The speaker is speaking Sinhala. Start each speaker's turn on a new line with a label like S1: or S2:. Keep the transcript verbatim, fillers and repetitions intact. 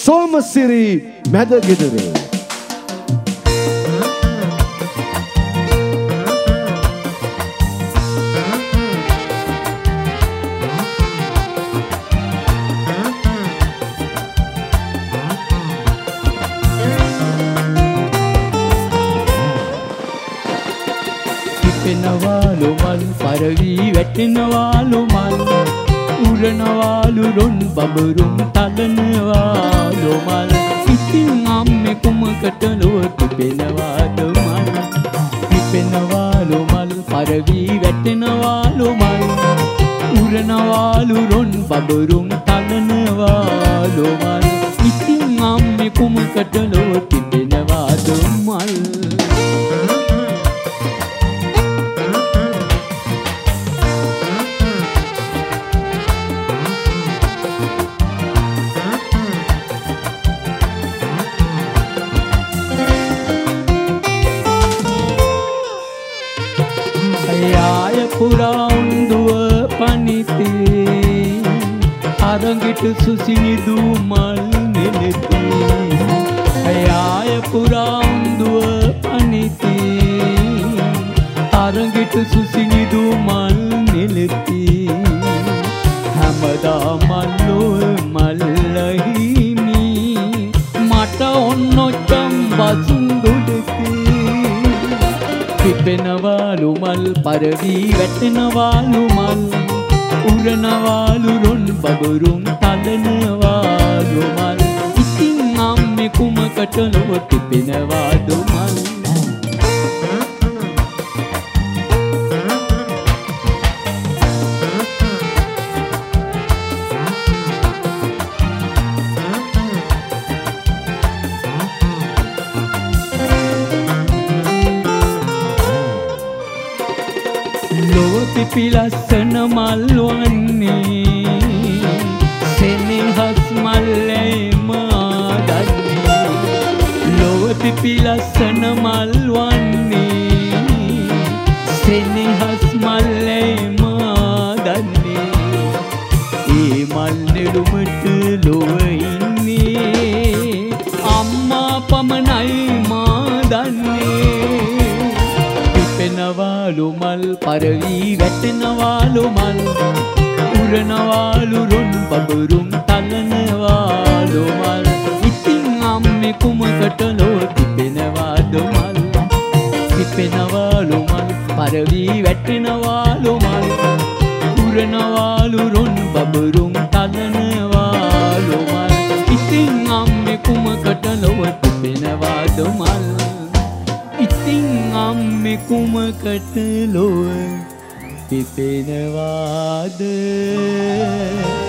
S1: සෝමසිරි මැදගෙදර.
S2: කිපෙනවාලු මල් පරවි වැටෙනවාලු මල් උරනවාලු රොන් බබරුම් තලනවාලු මල් ඉතින් අම්මේ කුමකට ලොව කිපෙනවාද මල් කිපෙනවාලු මල් පරවි වැටෙනවාලු මල් උරනවාලු රොන් බබරුම් තලනවාලු මල් ඉතින් අම්මේ කුමකට ලොව කිපෙනවාද මල්. ආය පුරා උන්දුව පනිති අරඟට සුසිනිදු මල් නෙලති. ආය පුරා උන්දුව පනිති අරඟට සුසිනිදු මල් නෙලති. හැමදා මල්ලොව මල්ලහිමි මට ඔන්නොච්චම් බසුඳුලති. කිපෙනවාලු මල් පරවි වැටෙනවාලු මල් උරනවාලු රොන් බබරුම් තලනවාලු මල් ඉතින් අම්මේ කුමකට ලොව කිපෙනවාද මල්. ලොව පිපිලස්සන මල් වන්නේ සෙනෙහස් මල්ලේම ආදන්නේ. ලොව පිපිලස්සන මල් වන්නේ සෙනෙහස් මල්ලේම ආදන්නේ. ඒ මල් නෙළුමට ලොව ඉන්නේ අම්මා පමණයි මා දන්නේ. කිපෙනවාලු මල් පරවි වැටෙනවාලු මල් උරනවාලු රොන් බබරුම් තලනවාලු මල් ඉතින් අම්මේ කුමකට ලොව කිපෙනවාද මල්. කිපෙනවාලු මල් පරවි වැටෙනවාලු මල් උරනවාලු රොන් බබරුම් තලනවාලු මල් ඉතින් අම්මේ කුමකට ලොව කිපෙනවාද මල්. ඉතින් අම්මේ කුමකට ලොව කිපෙනවාද